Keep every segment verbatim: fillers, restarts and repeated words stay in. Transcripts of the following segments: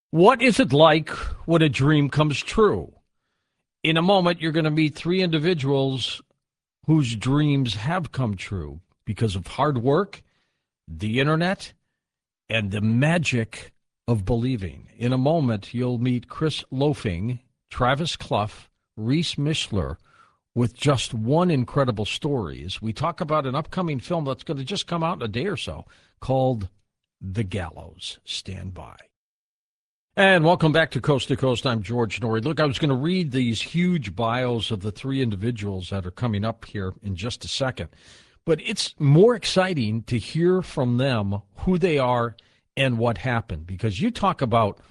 What is it like when a dream comes true? In a moment, you're going to meet three individuals whose dreams have come true because of hard work, the internet, and the magic of believing. In a moment, you'll meet Chris Loafing, Travis Clough, Reese Mishler, with just one incredible story. As we talk about an upcoming film that's going to just come out in a day or so called The Gallows. Stand by. And welcome back to Coast to Coast. I'm George Noory. Look, I was going to read these huge bios of the three individuals that are coming up here in just a second. But it's more exciting to hear from them who they are and what happened. Because you talk about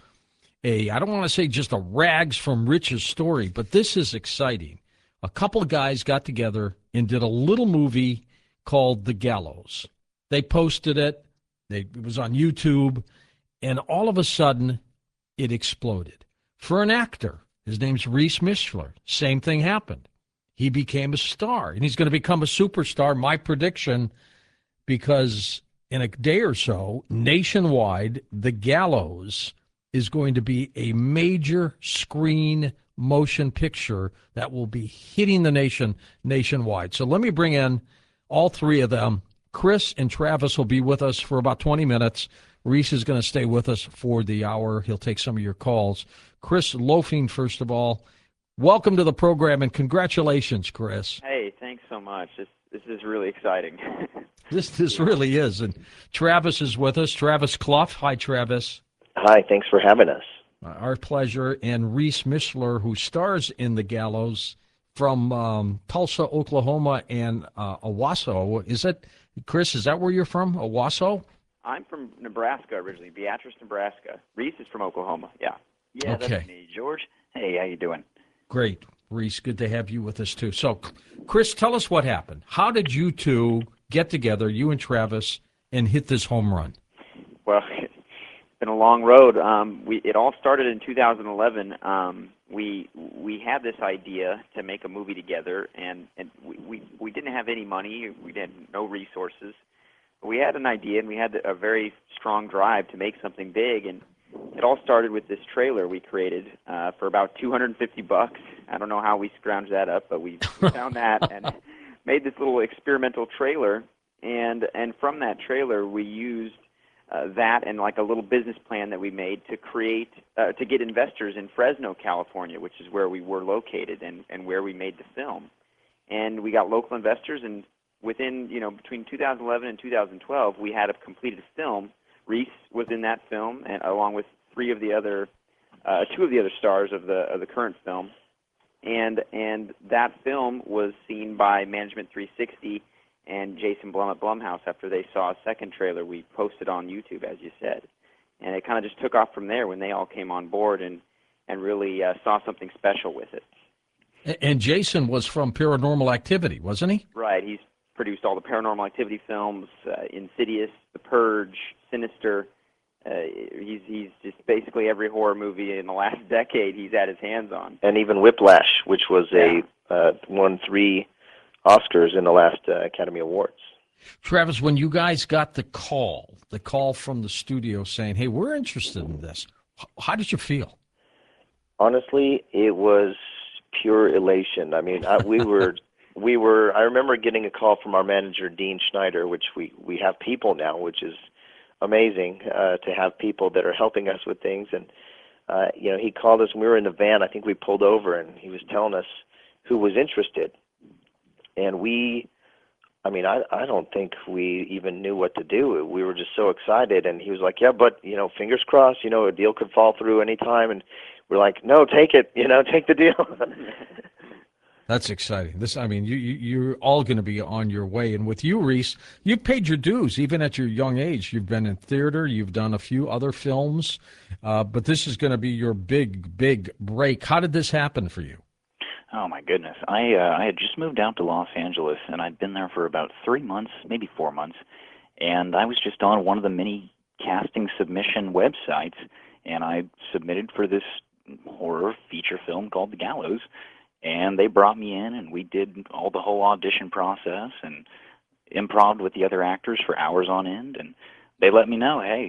a, I don't want to say just a rags from riches story, but this is exciting. A couple of guys got together and did a little movie called The Gallows. They posted it. They, it was on YouTube. And all of a sudden, it exploded. For an actor, his name's Reese Mishler, same thing happened. He became a star, and he's going to become a superstar, my prediction, because in a day or so, nationwide, The Gallows is going to be a major screen motion picture that will be hitting the nation nationwide. So let me bring in all three of them. Chris and Travis will be with us for about twenty minutes. Reese is going to stay with us for the hour. He'll take some of your calls. Chris Loafing, first of all, welcome to the program, and congratulations, Chris. Hey, thanks so much. This this is really exciting. This this really is. And Travis is with us. Travis Clough. Hi, Travis. Hi, thanks for having us. Uh, our pleasure. And Reese Mishler, who stars in The Gallows from um, Tulsa, Oklahoma, and uh, Owasso. Is it, Chris, is that where you're from, Owasso? I'm from Nebraska originally, Beatrice, Nebraska. Reese is from Oklahoma, yeah. Yeah, Okay. that's me, George. Hey, how you doing? Great. Reese, good to have you with us, too. So, Chris, tell us what happened. How did you two get together, you and Travis, and hit this home run? Well, it's been a long road. Um, we It all started in two thousand eleven. Um, we we had this idea to make a movie together, and, and we, we, we didn't have any money. We had no resources. We had an idea, and we had a very strong drive to make something big, and it all started with this trailer we created uh, for about two hundred fifty bucks. I don't know how we scrounged that up, but we found that and made this little experimental trailer, and and from that trailer we used uh, that and like a little business plan that we made to create uh, to get investors in Fresno, California, which is where we were located and, and where we made the film. And we got local investors, and within, you know, between two thousand eleven and two thousand twelve, we had a completed film. Reese was in that film, and along with three of the other, uh, two of the other stars of the of the current film, and and that film was seen by Management three sixty and Jason Blum at Blumhouse after they saw a second trailer we posted on YouTube, as you said, and it kind of just took off from there when they all came on board and and really uh, saw something special with it. And Jason was from Paranormal Activity, wasn't he? Right, he's produced all the Paranormal Activity films, uh, Insidious, The Purge, Sinister. Uh, he's he's just basically every horror movie in the last decade he's had his hands on. And even Whiplash, which was Yeah. a uh, won three Oscars in the last uh, Academy Awards. Travis, when you guys got the call, the call from the studio saying, hey, we're interested in this, h- how did you feel? Honestly, it was pure elation. I mean, I, we were we were. I remember getting a call from our manager, Dean Schneider, which we we have people now, which is amazing uh, to have people that are helping us with things. And uh, you know, he called us, and we were in the van. I think we pulled over, and he was telling us who was interested. And we, I mean, I I don't think we even knew what to do. We were just so excited. And he was like, yeah, but, you know, fingers crossed, you know, a deal could fall through any time. And we're like, no, take it, you know, take the deal. That's exciting. This, I mean, you, you you're all going to be on your way. And with you, Reese, you've paid your dues even at your young age. You've been in theater. You've done a few other films, uh, but this is going to be your big, big break. How did this happen for you? Oh my goodness, I uh, I had just moved out to Los Angeles, and I'd been there for about three months, maybe four months, and I was just on one of the many casting submission websites, and I submitted for this horror feature film called The Gallows. And they brought me in, and we did all the whole audition process and improv with the other actors for hours on end. And they let me know, hey,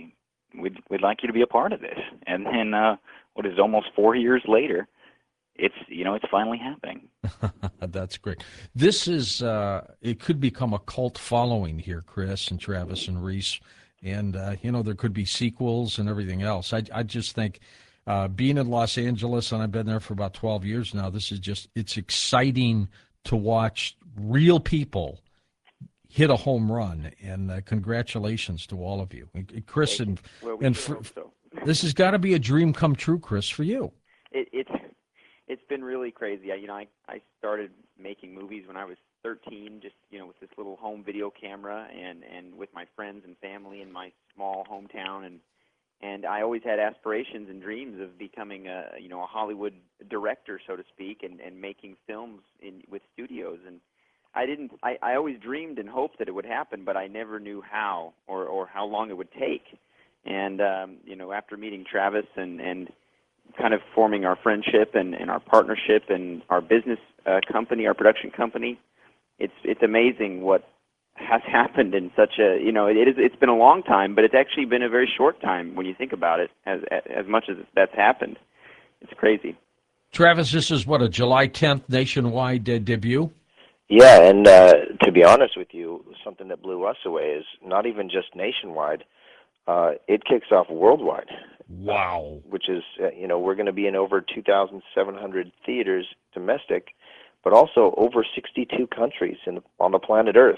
we'd we'd like you to be a part of this. And then uh, what is it, almost four years later, it's you know it's finally happening. That's great. This is uh, it could become a cult following here, Chris and Travis and Reese, and uh, you know there could be sequels and everything else. I I just think uh, being in Los Angeles, and I've been there for about twelve years now. This is just it's exciting to watch real people hit a home run, and uh, congratulations to all of you, and Chris. Thank And you. Well, we and sure for, hope so. this has got to be a dream come true, Chris, for you. It, it's it's been really crazy. I, you know, I I started making movies when I was thirteen, just you know, with this little home video camera, and and with my friends and family in my small hometown, and and I always had aspirations and dreams of becoming a you know a Hollywood director, so to speak, and and making films in with studios. And I didn't. I, I always dreamed and hoped that it would happen, but I never knew how or or how long it would take. And um, you know, after meeting Travis and and kind of forming our friendship and, and our partnership and our business uh, company, our production company, it's it's amazing what has happened in such a you know it is it's been a long time, but it's actually been a very short time when you think about it. As as much as that's happened, it's crazy. Travis, this is what, a July tenth nationwide uh, debut? Yeah, and uh, to be honest with you, something that blew us away is not even just nationwide. Uh, it kicks off worldwide. Wow. Which is, uh, you know, we're going to be in over two thousand seven hundred theaters domestic, but also over sixty-two countries in the, on the planet Earth,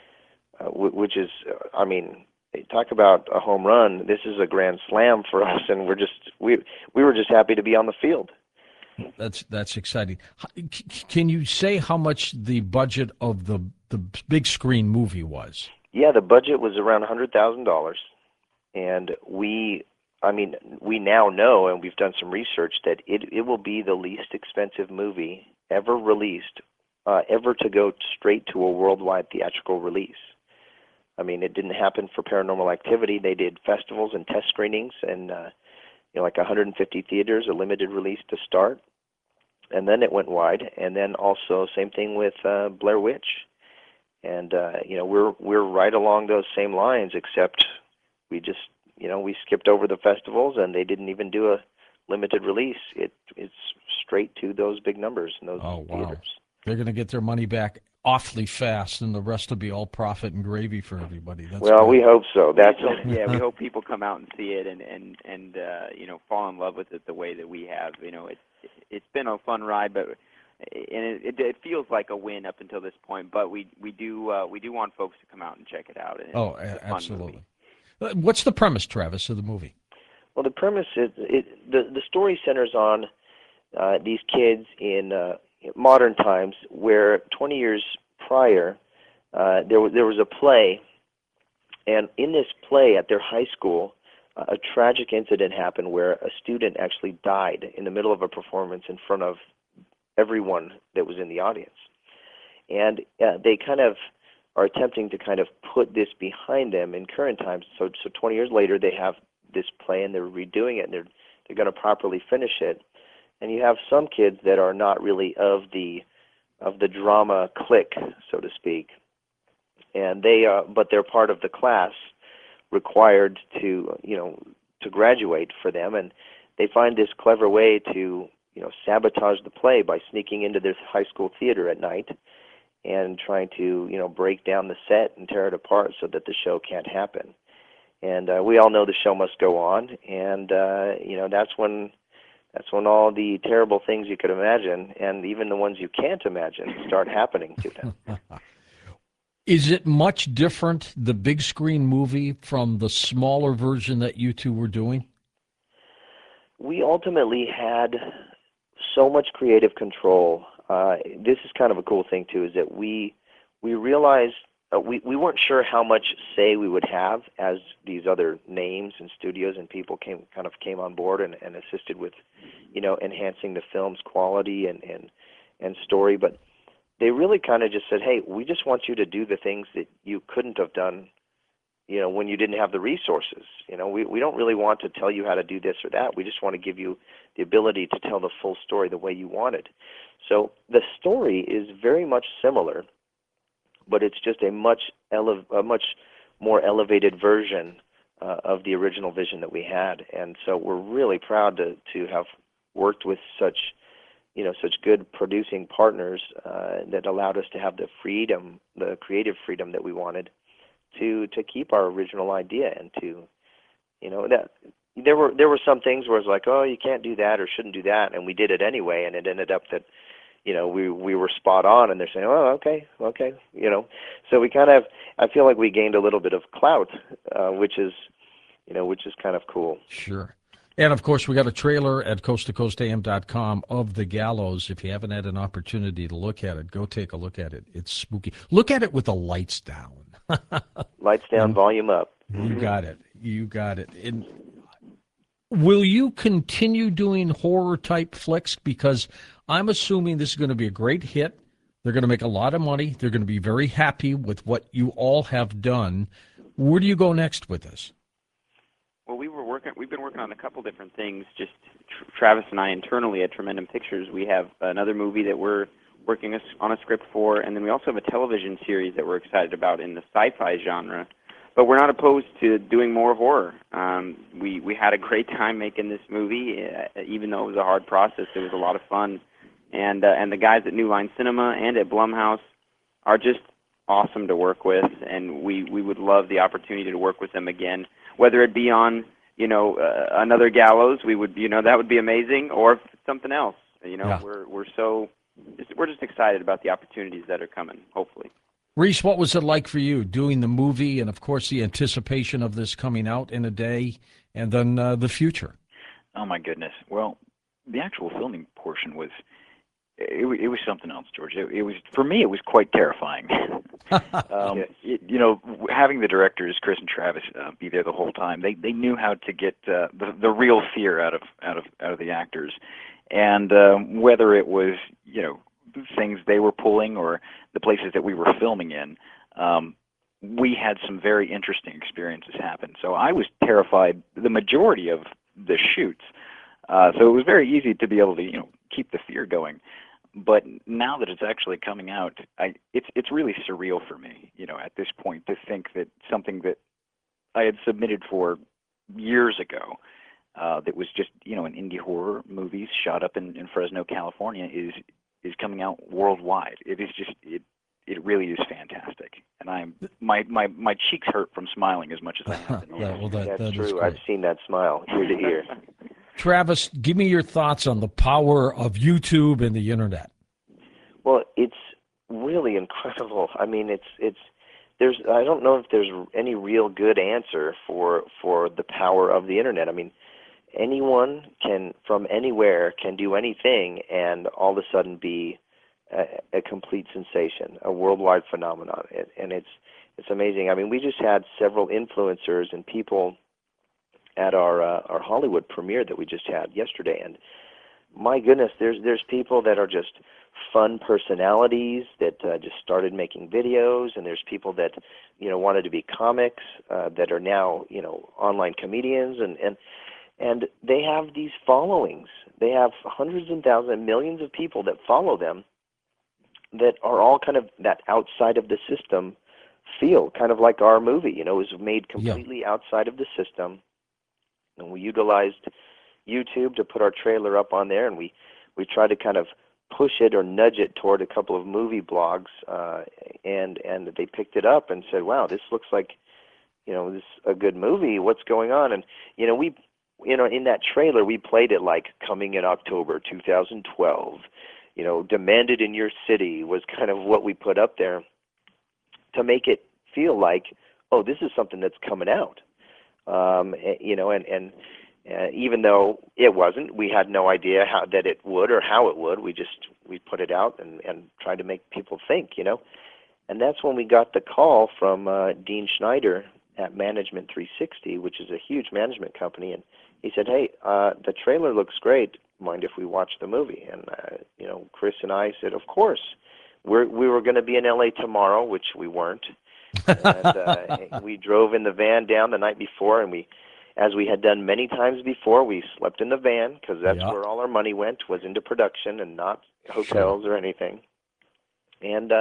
uh, w- which is, uh, I mean, talk about a home run. This is a grand slam for us, and we're just, we we were just happy to be on the field. That's that's exciting. H- c- Can you say how much the budget of the the big screen movie was? Yeah, the budget was around one hundred thousand dollars, and we, I mean, we now know, and we've done some research, that it, it will be the least expensive movie ever released, uh, ever to go straight to a worldwide theatrical release. I mean, it didn't happen for Paranormal Activity. They did festivals and test screenings, and uh, you know, like one hundred fifty theaters, a limited release to start, and then it went wide. And then also, same thing with uh, Blair Witch, and uh, you know, we're we're right along those same lines, except we just, you know, we skipped over the festivals, and they didn't even do a limited release. It it's straight to those big numbers in those Oh, wow. theaters. They're going to get their money back awfully fast, and the rest will be all profit and gravy for everybody. That's Well, good. we hope so. That's We hope- yeah, we hope people come out and see it and and and uh, you know fall in love with it the way that we have. You know, it's it's been a fun ride, but and it, it, it feels like a win up until this point. But we we do uh, we do want folks to come out and check it out. And it's, Oh, it's a- a fun absolutely. movie. Uh, What's the premise, Travis, of the movie? Well, the premise is it, the the story centers on uh, these kids in uh, modern times, where twenty years prior uh, there was there was a play, and in this play at their high school, uh, a tragic incident happened where a student actually died in the middle of a performance in front of everyone that was in the audience, and uh, they kind of are attempting to kind of put this behind them in current times. So, so twenty years later, they have this play and they're redoing it, and they're they're going to properly finish it. And you have some kids that are not really of the of the drama clique, so to speak, and they uh, but they're part of the class required to you know to graduate for them, and they find this clever way to you know sabotage the play by sneaking into this high school theater at night and trying to, you know, break down the set and tear it apart so that the show can't happen. And uh, we all know the show must go on, and uh, you know that's when that's when all the terrible things you could imagine, and even the ones you can't imagine, start happening to them. Is it much different, the big screen movie, from the smaller version that you two were doing? We ultimately had so much creative control. Uh, this is kind of a cool thing too, is that we we realized uh, we we weren't sure how much say we would have as these other names and studios and people came kind of came on board and, and assisted with, you know, enhancing the film's quality and and and story. But they really kind of just said, hey, we just want you to do the things that you couldn't have done, you know, when you didn't have the resources. You know, we we don't really want to tell you how to do this or that. We just want to give you the ability to tell the full story the way you want it. So the story is very much similar, but it's just a much ele- a much more elevated version uh, of the original vision that we had. And so we're really proud to to have worked with such, you know, such good producing partners uh, that allowed us to have the freedom, the creative freedom that we wanted to to keep our original idea and to, you know, that there were there were some things where it's like, oh, you can't do that or shouldn't do that, and we did it anyway, and it ended up that, you know, we we were spot on, and they're saying, oh, okay, okay, you know, so we kind of, I feel like we gained a little bit of clout, uh, which is, you know, which is kind of cool. Sure. And of course, we got a trailer at coast to coast a m dot com of The Gallows. If you haven't had an opportunity to look at it, go take a look at it. It's spooky. Look at it with the lights down. Lights down, And volume up. you got it. You got it. And will you continue doing horror type flicks? Because I'm assuming this is going to be a great hit. They're going to make a lot of money. They're going to be very happy with what you all have done. Where do you go next with this? Well, we were working. We've been working on a couple different things. Just tr- Travis and I internally at Tremendum Pictures. We have another movie that we're working us on a script for, and then we also have a television series that we're excited about in the sci-fi genre. But we're not opposed to doing more horror. Um, we we had a great time making this movie, uh, even though it was a hard process. It was a lot of fun, and uh, and the guys at New Line Cinema and at Blumhouse are just awesome to work with, and we we would love the opportunity to work with them again. Whether it be on, you know, uh, another Gallows, we would, you know, that would be amazing, or if it's something else. You know, Yeah. we're we're so just, we're just excited about the opportunities that are coming. Hopefully. Reese, what was it like for you doing the movie and, of course, the anticipation of this coming out in a day and then uh, the future? Oh my goodness. Well, the actual filming portion was it, wa- it was something else, George. It, it was for me. It was quite terrifying. um, Yes. it, you know, w- having the directors Chris and Travis uh, be there the whole time, they they knew how to get uh, the the real fear out of out of out of the actors, and um, whether it was you know things they were pulling or the places that we were filming in. Um, we had some very interesting experiences happen. So I was terrified the majority of the shoots. Uh, so it was very easy to be able to, you know, keep the fear going. But now that it's actually coming out, I, it's it's really surreal for me, you know, at this point to think that something that I had submitted for years ago, uh, that was just, you know, an indie horror movies shot up in, in Fresno, California, is is coming out worldwide. It is just it it really is fantastic, and I'm my my my cheeks hurt from smiling as much as I have been. Yeah, well, that, That's that is true. great. I've seen that smile ear to ear. Travis, give me your thoughts on the power of YouTube and the internet. Well, it's really incredible. I mean, it's it's there's I don't know if there's any real good answer for for the power of the internet. I mean, anyone can from anywhere can do anything and all of a sudden be a, a complete sensation, a worldwide phenomenon, and, and it's it's amazing. I mean, we just had several influencers and people at our uh, our Hollywood premiere that we just had yesterday, and my goodness, there's there's people that are just fun personalities that uh, just started making videos, and there's people that you know wanted to be comics uh, that are now you know online comedians, and and and they have these followings. They have hundreds and thousands, millions of people that follow them that are all kind of that outside of the system feel, kind of like our movie. You know, it was made completely outside of the system. And we utilized YouTube to put our trailer up on there, and we, we tried to kind of push it or nudge it toward a couple of movie blogs, uh, and and they picked it up and said, "Wow, this looks like, you know, this is a good movie. What's going on?" And you know, we, you know, in that trailer we played it like coming in October two thousand twelve. You know, demanded in your city was kind of what we put up there to make it feel like, oh, this is something that's coming out. Um, you know, and, and uh, even though it wasn't, we had no idea how that it would or how it would. We just we put it out and, and tried to make people think, you know. And that's when we got the call from uh, Dean Schneider at Management three sixty, which is a huge management company, and he said, "Hey, uh, the trailer looks great. Mind if we watch the movie?" And uh, you know, Chris and I said, "Of course." We're, we were going to be in L A tomorrow, which we weren't. and uh, we drove in the van down the night before, and we, as we had done many times before, we slept in the van because that's Yeah. where all our money went, was into production and not hotels or anything. And uh,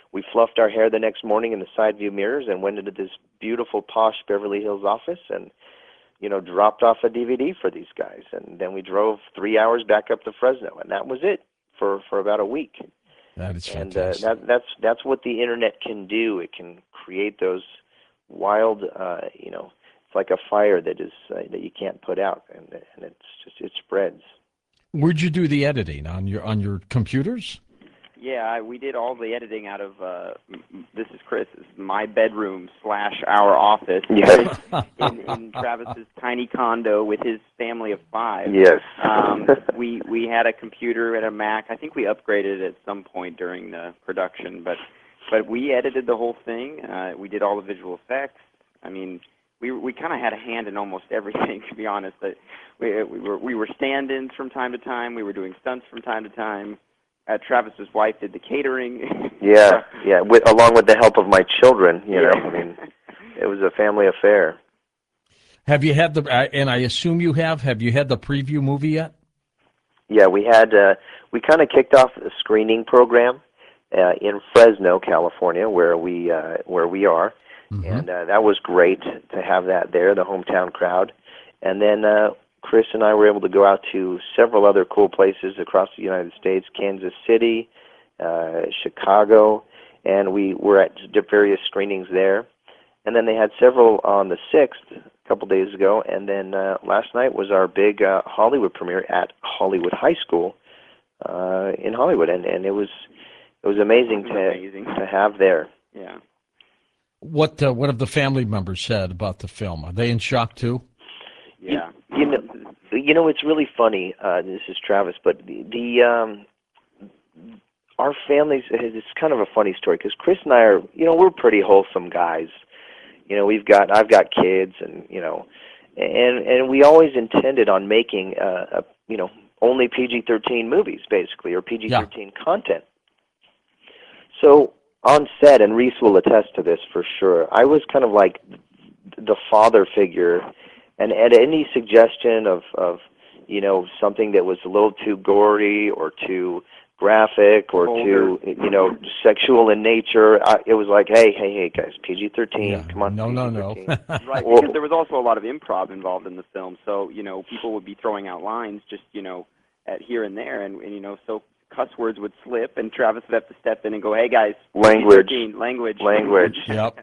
we fluffed our hair the next morning in the side view mirrors and went into this beautiful, posh Beverly Hills office and, you know, dropped off a D V D for these guys. And then we drove three hours back up to Fresno, and that was it for, for about a week. That is And uh, fantastic. that, that's that's what the internet can do. It can create those wild, uh, you know, it's like a fire that is uh, that you can't put out, and and it's just it spreads. Where'd you do the editing on your on your computers? Yeah, I, we did all the editing out of, uh, m- m- this is Chris, this is my bedroom slash our office Yes. in, in Travis's tiny condo with his family of five. Yes. Um, we we had a computer and a Mac. I think we upgraded it at some point during the production, but but we edited the whole thing. Uh, we did all the visual effects. I mean, we we kind of had a hand in almost everything, to be honest. That we we were we were stand-ins from time to time. We were doing stunts from time to time. Uh, Travis's wife did the catering. Yeah, yeah. With, along with the help of my children, you know, Yeah. I mean, it was a family affair. Have you had the? uh, And I assume you have. Have you had the preview movie yet? Yeah, we had uh, we kind of kicked off a screening program uh, in Fresno, California, where we uh, where we are, Mhm. and uh, that was great to have that there, the hometown crowd. And then uh, Chris and I were able to go out to several other cool places across the United States, Kansas City, uh, Chicago, and we were at various screenings there. And then they had several on the sixth, a couple days ago, and then uh, last night was our big uh, Hollywood premiere at Hollywood High School uh, in Hollywood, and, and it was it was amazing It was to amazing. to have there. Yeah. What uh, What have the family members said about the film? Are they in shock too? Yeah. You know, you know, it's really funny. Uh, this is Travis, but the, the um, our families. It's kind of a funny story because Chris and I are, you know, we're pretty wholesome guys. You know, we've got I've got kids, and you know, and and we always intended on making uh, a you know only P G thirteen movies basically, or P G thirteen yeah. content. So on set, and Reese will attest to this for sure, I was kind of like the father figure. And at any suggestion of, of, you know, something that was a little too gory or too graphic or Older. too, you know, sexual in nature, I, it was like, hey, hey, hey, guys, P G thirteen, Yeah. come on, No, P G no, thirteen. no. Right, Well- because there was also a lot of improv involved in the film. So, you know, people would be throwing out lines just, you know, at here and there. And, and you know, so cuss words would slip, and Travis would have to step in and go, hey, guys, Language. P G thirteen, language. Language. Yep.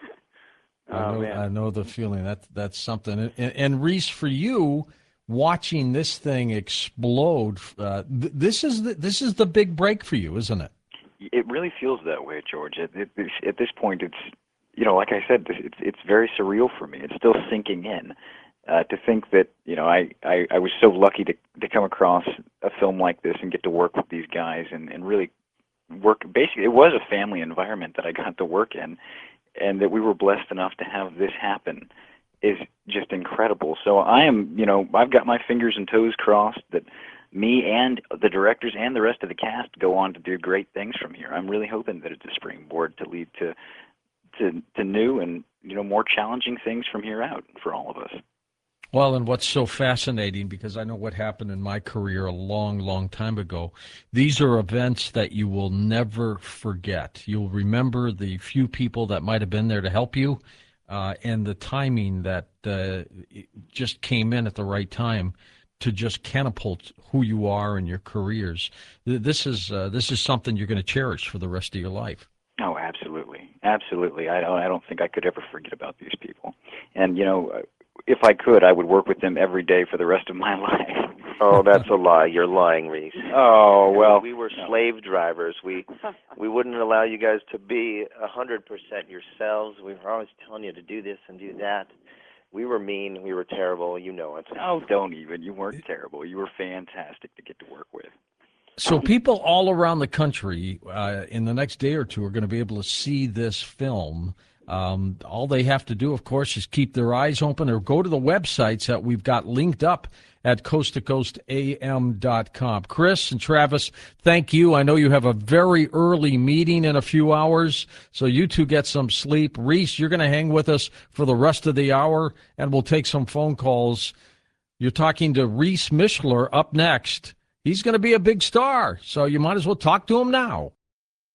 I Oh, know, man. I know the feeling. That that's something. And, and Reese, for you, watching this thing explode, uh, th- this is the, this is the big break for you, isn't it? It really feels that way, George. At, at, this, at this point, it's, you know, like I said, it's it's very surreal for me. It's still sinking in. Uh, to think that, you know, I, I, I was so lucky to to come across a film like this and get to work with these guys and, and really work. Basically, it was a family environment that I got to work in, and that we were blessed enough to have this happen is just incredible. So I am, you know, I've got my fingers and toes crossed that me and the directors and the rest of the cast go on to do great things from here. I'm really hoping that it's a springboard to lead to to, to new and, you know, more challenging things from here out for all of us. Well, and what's so fascinating, because I know what happened in my career a long, long time ago, these are events that you will never forget. You'll remember the few people that might have been there to help you, uh, and the timing that uh, just came in at the right time to just catapult who you are and your careers. This is uh, this is something you're going to cherish for the rest of your life. Oh, absolutely, absolutely. I don't, I don't think I could ever forget about these people. And you know, if I could, I would work with them every day for the rest of my life. Oh, that's a lie. You're lying, Reese. Oh, well. We were no. slave drivers. We we wouldn't allow you guys to be a hundred percent yourselves. We were always telling you to do this and do that. We were mean. We were terrible. You know it. Oh, don't even. You weren't terrible. You were fantastic to get to work with. So people all around the country uh, in the next day or two are going to be able to see this film. Um, all they have to do, of course, is keep their eyes open or go to the websites that we've got linked up at coast to coast a m dot com. Chris and Travis, thank you. I know you have a very early meeting in a few hours, so you two get some sleep. Reese, you're going to hang with us for the rest of the hour, and we'll take some phone calls. You're talking to Reese Mishler up next. He's going to be a big star, so you might as well talk to him now.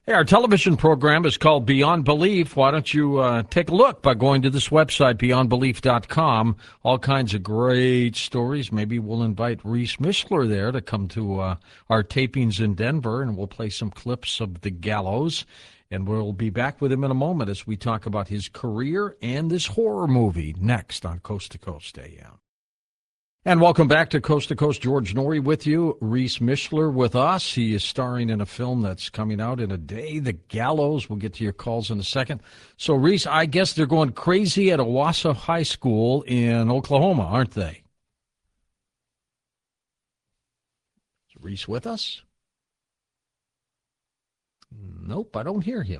Hey, our television program is called Beyond Belief. Why don't you uh, take a look by going to this website, beyond belief dot com. All kinds of great stories. Maybe we'll invite Reese Mishler there to come to uh, our tapings in Denver, and we'll play some clips of The Gallows. And we'll be back with him in a moment as we talk about his career and this horror movie next on Coast to Coast A M. And welcome back to Coast to Coast. George Noory with you. Reese Mishler with us. He is starring in a film that's coming out in a day, The Gallows. We'll get to your calls in a second. So, Reese, I guess they're going crazy at Owasso High School in Oklahoma, aren't they? Is Reese with us? Nope, I don't hear him.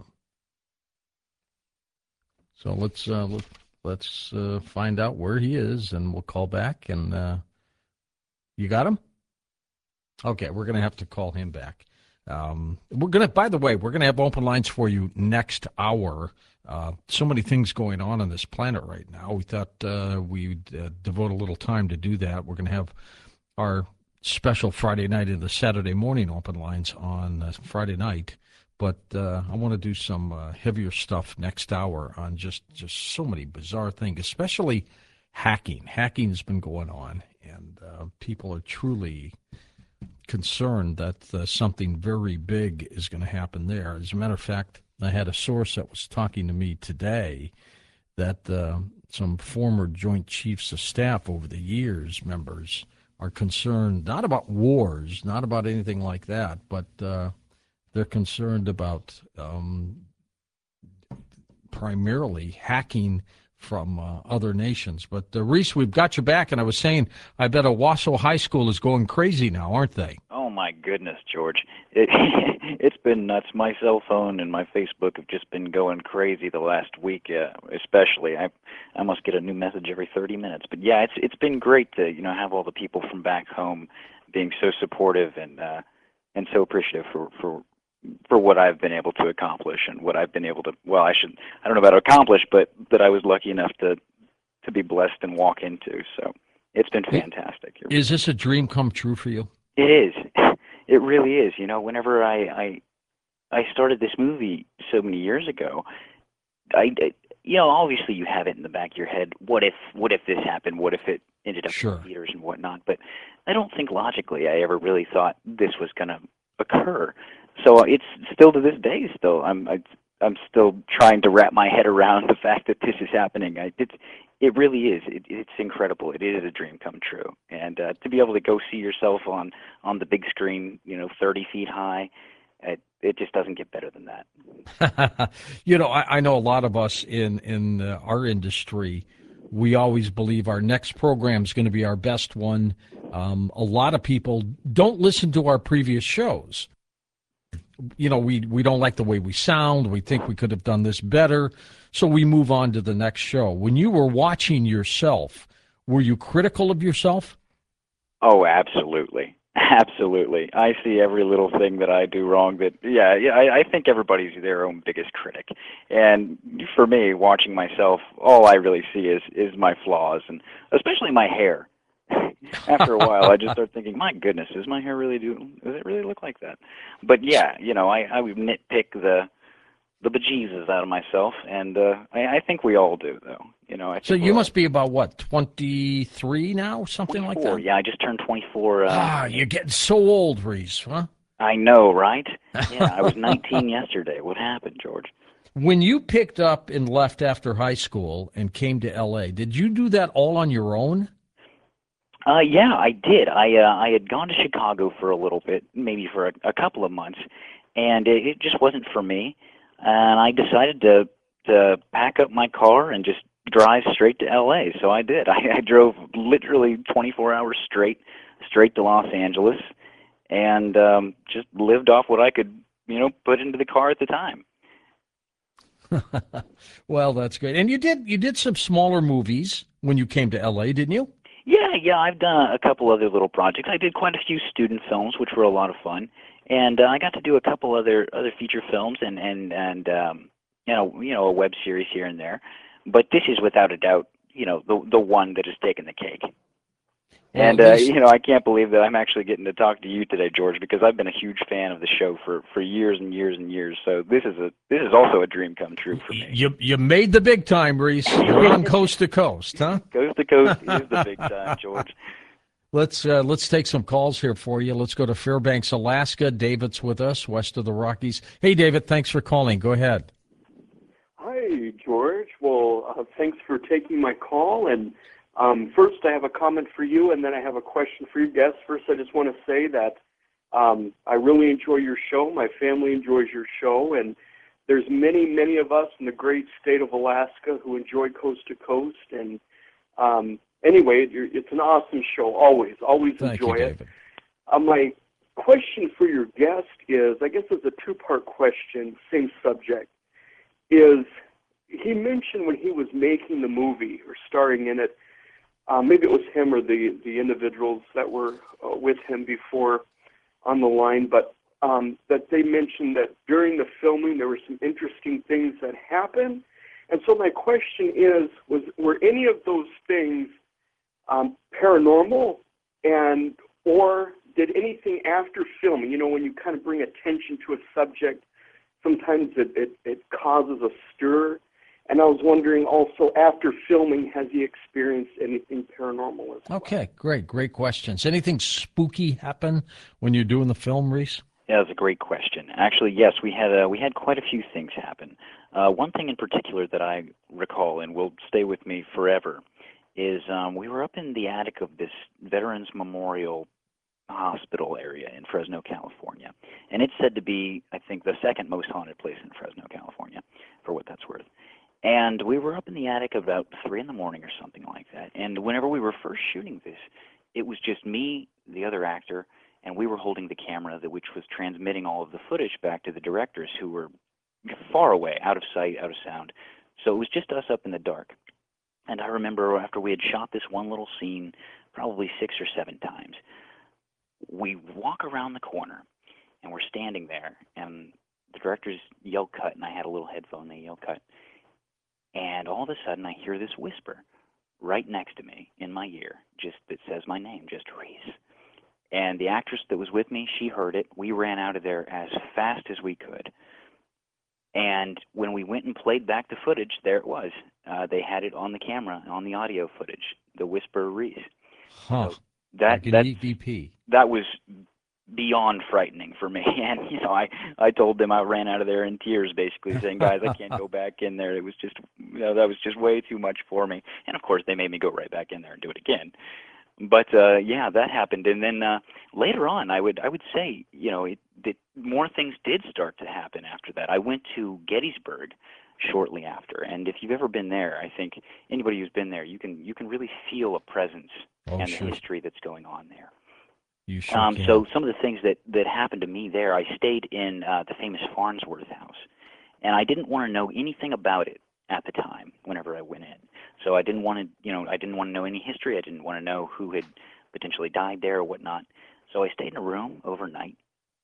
So let's uh, let, let's uh, find out where he is, and we'll call back. And uh, you got him? Okay, we're going to have to call him back. Um, we're going to, by the way, we're going to have open lines for you next hour. Uh, so many things going on on this planet right now. We thought uh, we'd uh, devote a little time to do that. We're going to have our special Friday night and the Saturday morning open lines on uh, Friday night. But uh, I want to do some uh, heavier stuff next hour on just, just so many bizarre things, especially hacking. Hacking has been going on, and uh, people are truly concerned that uh, something very big is going to happen there. As a matter of fact, I had a source that was talking to me today that uh, some former Joint Chiefs of Staff over the years, members, are concerned not about wars, not about anything like that, but uh, they're concerned about um, primarily hacking from uh, other nations. But, uh, Reese, we've got you back, and I was saying, I bet Owasso High School is going crazy now, aren't they? Oh, my goodness, George. It, it's been nuts. My cell phone and my Facebook have just been going crazy the last week, uh, especially. I I must get a new message every thirty minutes. But, yeah, it's it's been great to, you know, have all the people from back home being so supportive and uh, and so appreciative for, for for what I've been able to accomplish and what I've been able to, well, I should, I don't know about accomplish, but that I was lucky enough to, to be blessed and walk into. So it's been fantastic. Is this a dream come true for you? It is. It really is. You know, whenever I, I, I started this movie so many years ago, I, I, you know, obviously you have it in the back of your head. What if, what if this happened? What if it ended up Sure. in theaters and whatnot? But I don't think logically I ever really thought this was going to occur. So it's still to this day. Still, I'm I, I'm still trying to wrap my head around the fact that this is happening. I, it's it really is. It, it's incredible. It is a dream come true, and uh, to be able to go see yourself on on the big screen, you know, thirty feet high, it it just doesn't get better than that. You know, I, I know a lot of us in in uh, our industry. We always believe our next program is going to be our best one. Um, a lot of people don't listen to our previous shows. You know, we, we don't like the way we sound. We think we could have done this better. So we move on to the next show. When you were watching yourself, were you critical of yourself? Oh, absolutely. Absolutely. I see every little thing that I do wrong that, yeah, yeah I, I think everybody's their own biggest critic. And for me, watching myself, all I really see is, is my flaws, and especially my hair. After a while, I just start thinking, my goodness, does my hair really do, does it really look like that? But yeah, you know, I, I would nitpick the the bejesus out of myself, and uh, I, I think we all do, though. You know, I think So you all, must be about, what, twenty-three now, something like that? Yeah, I just turned twenty-four. Uh, Ah, you're getting so old, Reese, huh? I know, right? Yeah, I was nineteen yesterday. What happened, George? When you picked up and left after high school and came to L A, did you do that all on your own? Uh, yeah, I did. I uh, I had gone to Chicago for a little bit, maybe for a, a couple of months, and it, it just wasn't for me. And I decided to to pack up my car and just drive straight to L A. So I did. I, I drove literally twenty-four hours straight, straight to Los Angeles, and um, just lived off what I could, you know, put into the car at the time. Well, that's great. And you did you did some smaller movies when you came to L A, didn't you? Yeah, yeah, I've done a couple other little projects. I did quite a few student films, which were a lot of fun, and uh, I got to do a couple other other feature films and and and um, you know you know a web series here and there. But this is without a doubt, you know, the the one that has taken the cake. Well, and at uh, least- you know, I can't believe that I'm actually getting to talk to you today, George, because I've been a huge fan of the show for, for years and years and years. So this is a this is also a dream come true for me. You you made the big time, Reese. You're on coast to coast, huh? Coast to coast is the big time, George. Let's uh, let's take some calls here for you. Let's go to Fairbanks, Alaska. David's with us, west of the Rockies. Hey, David, thanks for calling. Go ahead. Hi, George. Well, uh, thanks for taking my call. And um, first, I have a comment for you, and then I have a question for you guests. First, I just want to say that um, I really enjoy your show. My family enjoys your show, and there's many, many of us in the great state of Alaska who enjoy Coast to Coast. And um, anyway, you're, it's an awesome show. Always, always Thank enjoy you, it. David. Uh, my question for your guest is, I guess it's a two-part question, same subject. Is he mentioned when he was making the movie or starring in it, uh, maybe it was him or the, the individuals that were uh, with him before on the line, but um, that they mentioned that during the filming there were some interesting things that happened. And so my question is, was were any of those things um, paranormal, and or did anything after filming, you know, when you kind of bring attention to a subject, sometimes it, it, it causes a stir. And I was wondering also, after filming, has he experienced anything paranormal as well? Okay, great, great questions. Anything spooky happen when you're doing the film, Reese? Yeah, that's a great question. Actually, yes, we had uh, we had quite a few things happen. Uh, one thing in particular that I recall and will stay with me forever is um, we were up in the attic of this Veterans Memorial Hospital area in Fresno, California. And it's said to be, I think, the second most haunted place in Fresno, California, for what that's worth. And we were up in the attic about three in the morning or something like that. And whenever we were first shooting this, it was just me, the other actor, and we were holding the camera, that which was transmitting all of the footage back to the directors, who were far away, out of sight, out of sound. So it was just us up in the dark. And I remember after we had shot this one little scene probably six or seven times, we walk around the corner, and we're standing there, and the directors yell cut, and I had a little headphone, they yell cut. And all of a sudden, I hear this whisper right next to me in my ear, just that says my name, just Reese. And the actress that was with me, she heard it. We ran out of there as fast as we could. And when we went and played back the footage, there it was. Uh, they had it on the camera, on the audio footage, the whisper Reese. Huh. So that, like an that, E V P. that was beyond frightening for me. And, you know, I, I told them I ran out of there in tears, basically, saying, guys, I can't go back in there. It was just, you know, that was just way too much for me. And, of course, they made me go right back in there and do it again. But, uh, yeah, that happened. And then uh, later on, I would I would say, you know, it, it, more things did start to happen after that. I went to Gettysburg shortly after. And if you've ever been there, I think anybody who's been there, you can you can really feel a presence Oh, and sure. the history that's going on there. You sure Um, can. so some of the things that, that happened to me there, I stayed in uh, the famous Farnsworth House, and I didn't want to know anything about it at the time whenever I went in. So I didn't want to, you know, I didn't want to know any history. I didn't want to know who had potentially died there or whatnot. So I stayed in a room overnight,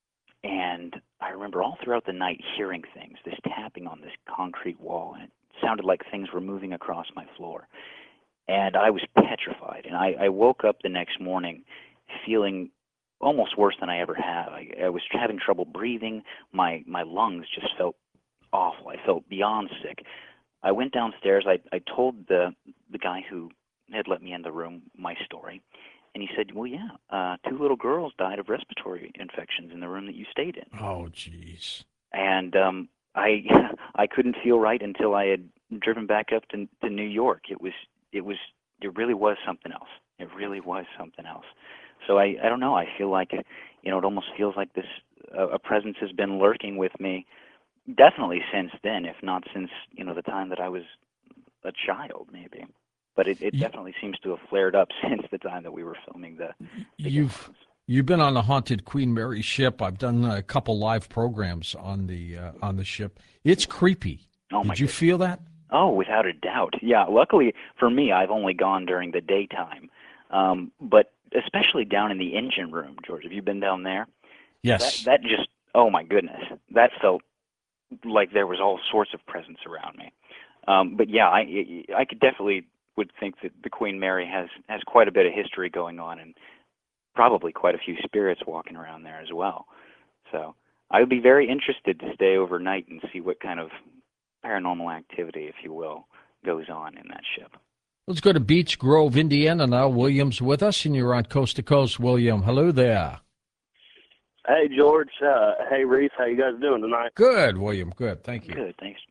and I remember all throughout the night hearing things, this tapping on this concrete wall, and it sounded like things were moving across my floor. And I was petrified, and I, I woke up the next morning feeling almost worse than I ever have. I, I was having trouble breathing. My my lungs just felt awful. I felt beyond sick. I went downstairs. I, I told the the guy who had let me in the room my story, and he said, well, yeah, uh, two little girls died of respiratory infections in the room that you stayed in. Oh, jeez. And um, I I couldn't feel right until I had driven back up to, to New York. It was it was it really was something else. It really was something else. So I, I don't know. I feel like, you know, it almost feels like this uh, a presence has been lurking with me, definitely since then, if not since, you know, the time that I was a child, maybe. But it, it You- definitely seems to have flared up since the time that we were filming the. the You've Game you've been on the haunted Queen Mary ship. I've done a couple live programs on the uh, on the ship. It's creepy. Oh my Did you goodness. feel that? Oh, without a doubt. Yeah, luckily for me, I've only gone during the daytime. Um, but especially down in the engine room, George, have you been down there? Yes. That, that just, oh my goodness, that felt like there was all sorts of presence around me. Um, but yeah, I, I could definitely would think that the Queen Mary has has quite a bit of history going on, and probably quite a few spirits walking around there as well. So I would be very interested to stay overnight and see what kind of paranormal activity, if you will, goes on in that ship. Let's go to Beech Grove, Indiana now. William's with us, and you're on Coast to Coast. William, hello there. Hey, George. Uh, hey, Reese. How you guys doing tonight? Good, William. Good. Thank you. Good, thanks.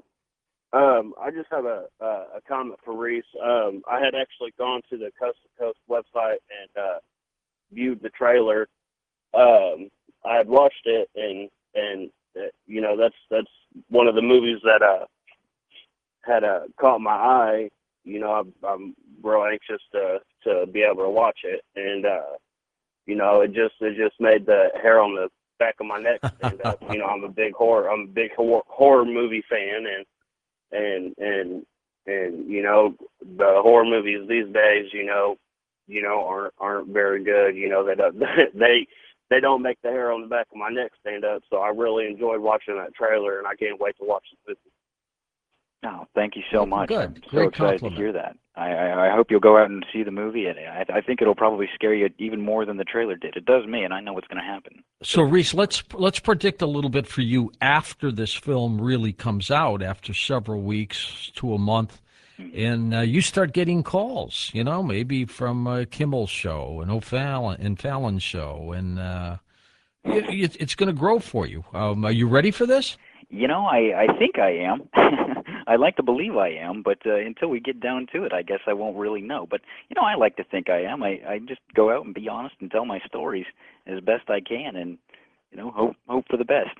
Um, I just have a, a, a comment for Reese. Um, I had actually gone to the Coast to Coast website and uh, viewed the trailer. Um, I had watched it, and and uh, you know that's that's one of the movies that uh, had uh, caught my eye. You know, I'm, I'm real anxious to to be able to watch it, and uh, you know, it just it just made the hair on the back of my neck stand up. You know, I'm a big horror I'm a big horror, horror movie fan, and and and and you know, the horror movies these days, you know, you know, aren't aren't very good. You know, they don't they they don't make the hair on the back of my neck stand up. So I really enjoyed watching that trailer, and I can't wait to watch the movie. No, thank you so much. Good. I'm so Great excited compliment. to hear that. I, I, I hope you'll go out and see the movie, and I, I think it'll probably scare you even more than the trailer did. It does me, and I know what's going to happen. So, Reese, let's let's predict a little bit for you after this film really comes out, after several weeks to a month, and uh, you start getting calls. You know, maybe from uh, Kimmel's show and O'Fallon and Fallon's show, and uh, it, it, it's going to grow for you. Um, are you ready for this? You know, I, I think I am. I like to believe I am, but uh, until we get down to it, I guess I won't really know. But, you know, I like to think I am. I, I just go out and be honest and tell my stories as best I can and, you know, hope hope for the best.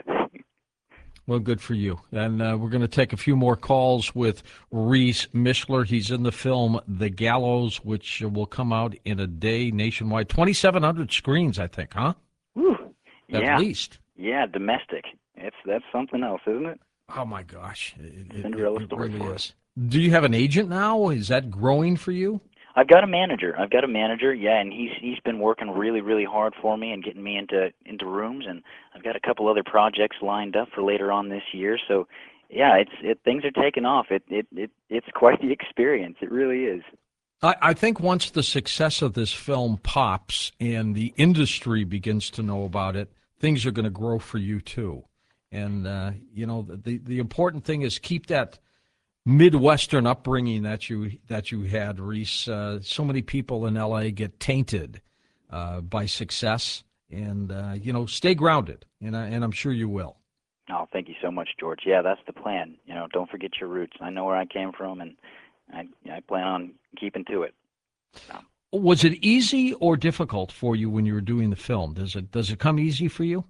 Well, good for you. And uh, we're going to take a few more calls with Reese Mishler. He's in the film The Gallows, which will come out in a day nationwide. twenty-seven hundred screens, I think, huh? Whew. At Yeah. least. Yeah, domestic. It's that's something else, isn't it? Oh, my gosh. It, it, Cinderella it story really for is. Do you have an agent now? Is that growing for you? I've got a manager. I've got a manager, yeah, and he's he's been working really, really hard for me and getting me into into rooms, and I've got a couple other projects lined up for later on this year. So, yeah, it's it things are taking off. It it, it it's quite the experience. It really is. I, I think once the success of this film pops and the industry begins to know about it, things are going to grow for you too. And, uh, you know, the, the important thing is keep that Midwestern upbringing that you that you had, Reese. Uh, so many people in L A get tainted uh, by success, and, uh, you know, stay grounded, and, I, and I'm sure you will. Oh, thank you so much, George. Yeah, that's the plan. You know, don't forget your roots. I know where I came from, and I, I plan on keeping to it. So. Was it easy or difficult for you when you were doing the film? Does it does it come easy for you?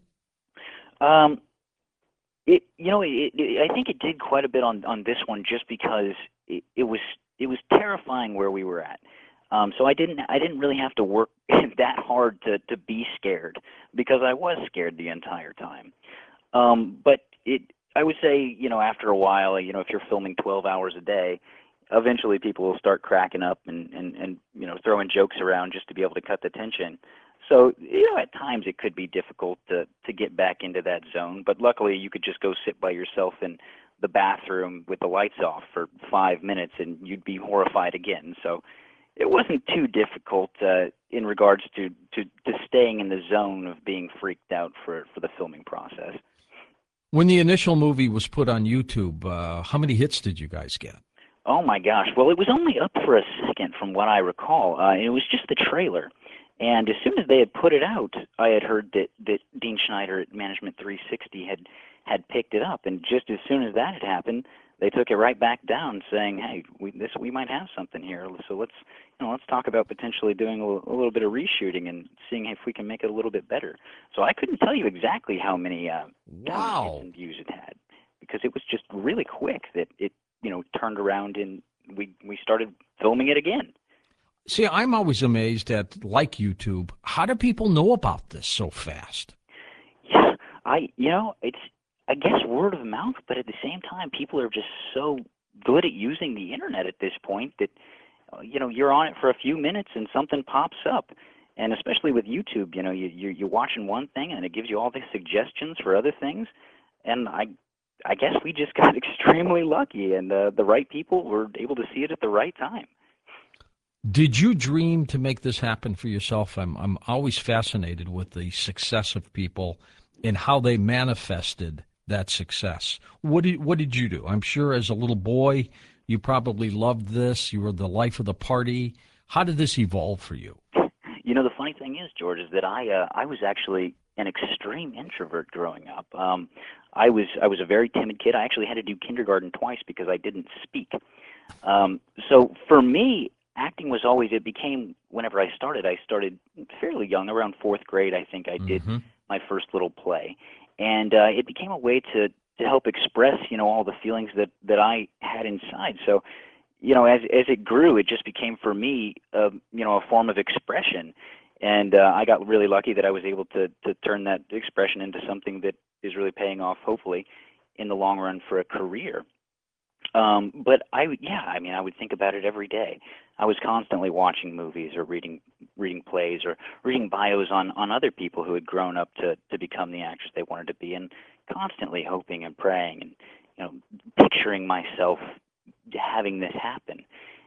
Um, it you know it, it, I think it did quite a bit on on this one just because it, it was it was terrifying where we were at. Um, so I didn't I didn't really have to work that hard to to be scared because I was scared the entire time. Um, but it I would say you know after a while you know if you're filming twelve hours a day, eventually people will start cracking up and, and, and you know throwing jokes around just to be able to cut the tension. So you know at times it could be difficult to to get back into that zone, but luckily you could just go sit by yourself in the bathroom with the lights off for five minutes and you'd be horrified again. So it wasn't too difficult uh, in regards to, to, to staying in the zone of being freaked out for, for the filming process. When the initial movie was put on YouTube, uh, how many hits did you guys get? Oh my gosh! Well, it was only up for a second, from what I recall. Uh, it was just the trailer, and as soon as they had put it out, I had heard that, that Dean Schneider at Management three sixty had had picked it up, and just as soon as that had happened, they took it right back down, saying, "Hey, we this we might have something here. So let's you know let's talk about potentially doing a, a little bit of reshooting and seeing if we can make it a little bit better." So I couldn't tell you exactly how many uh, Wow. hits and views it had because it was just really quick that it. you know, turned around and we we started filming it again. See, I'm always amazed at, like YouTube, how do people know about this so fast? Yeah, I, you know, it's, I guess word of mouth, but at the same time, people are just so good at using the internet at this point that, uh, you know, you're on it for a few minutes and something pops up. And especially with YouTube, you know, you, you're, you're watching one thing and it gives you all these suggestions for other things. And I I guess we just got extremely lucky, and uh, the right people were able to see it at the right time. Did you dream to make this happen for yourself? I'm I'm always fascinated with the success of people and how they manifested that success. What did what did you do? I'm sure as a little boy, you probably loved this. You were the life of the party. How did this evolve for you? You know, the funny thing is, George, is that I uh, I was actually an extreme introvert growing up. Um, I was I was a very timid kid. I actually had to do kindergarten twice because I didn't speak. Um, so for me, acting was always, it became, whenever I started, I started fairly young, around fourth grade, I think I did Mm-hmm. my first little play. And uh, it became a way to, to help express, you know, all the feelings that, that I had inside. So, you know, as as it grew, it just became for me, uh, you know, a form of expression. And uh, I got really lucky that I was able to, to turn that expression into something that is really paying off, hopefully, in the long run for a career. Um, but I, would- yeah, I mean, I would think about it every day. I was constantly watching movies or reading reading plays or reading bios on, on other people who had grown up to, to become the actors they wanted to be, and constantly hoping and praying and, you know, picturing myself having this happen.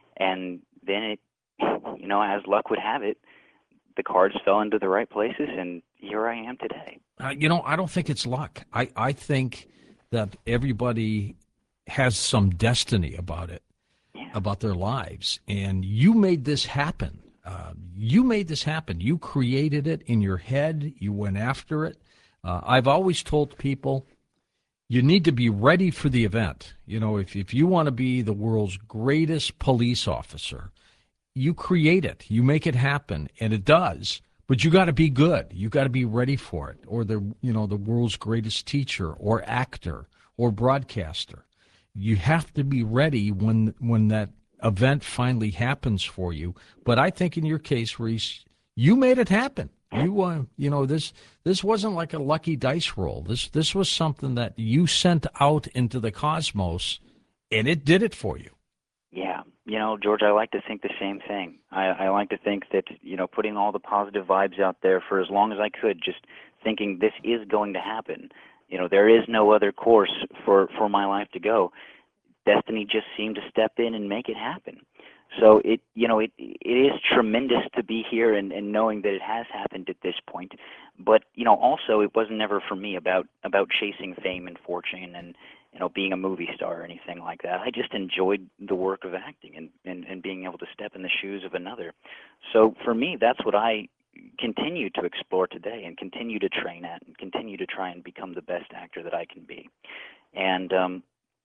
And then it, you know, as luck would have it, the cards fell into the right places, and here I am today. Uh, you know, I don't think it's luck. I, I think that everybody has some destiny about it, Yeah. about their lives. And you made this happen. Uh, you made this happen. You created it in your head. You went after it. Uh, I've always told people you need to be ready for the event. You know, if, if you want to be the world's greatest police officer, you create it. You make it happen, and it does. But you got to be good. You got to be ready for it. Or the, you know, the world's greatest teacher or actor or broadcaster. You have to be ready when when that event finally happens for you. But I think in your case, Reese, you made it happen. You uh, you know, this this wasn't like a lucky dice roll. This this was something that you sent out into the cosmos, and it did it for you. Yeah, you know, George, I like to think the same thing. I, I like to think that, you know, putting all the positive vibes out there for as long as I could, just thinking this is going to happen. You know, there is no other course for, for my life to go. Destiny just seemed to step in and make it happen. So it, you know, it it is tremendous to be here and, and knowing that it has happened at this point. But, you know, also it wasn't never for me about, about chasing fame and fortune and, you know, being a movie star or anything like that. I just enjoyed the work of acting and, and, and being able to step in the shoes of another. So for me, that's what I continue to explore today and continue to train at and continue to try and become the best actor that I can be. And, um,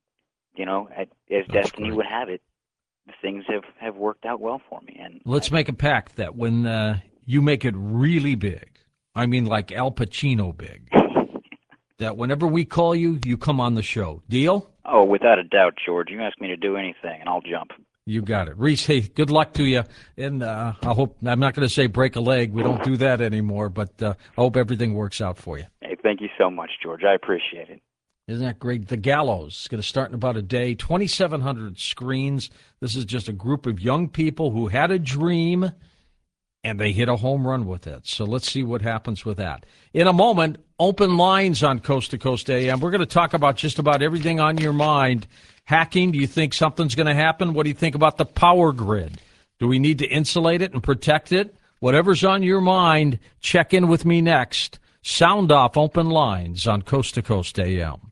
you know, as That's destiny great. would have it, things have, have worked out well for me. And Let's I, make a pact that when uh, you make it really big, I mean like Al Pacino big, that whenever we call you, you come on the show. Deal? oh, without a doubt, George, you ask me to do anything and I'll jump. You got it. Reese, hey, good luck to you. And uh, I hope, I'm not going to say break a leg. We don't do that anymore, but uh, I hope everything works out for you. Hey, thank you so much, George. I appreciate it. Isn't that great? The Gallows is going to start in about a day, twenty-seven hundred screens. This is just a group of young people who had a dream, and they hit a home run with it. So let's see what happens with that. In a moment, open lines on Coast to Coast A M. We're going to talk about just about everything on your mind. Hacking, do you think something's going to happen? What do you think about the power grid? Do we need to insulate it and protect it? Whatever's on your mind, check in with me next. Sound off open lines on Coast to Coast A M.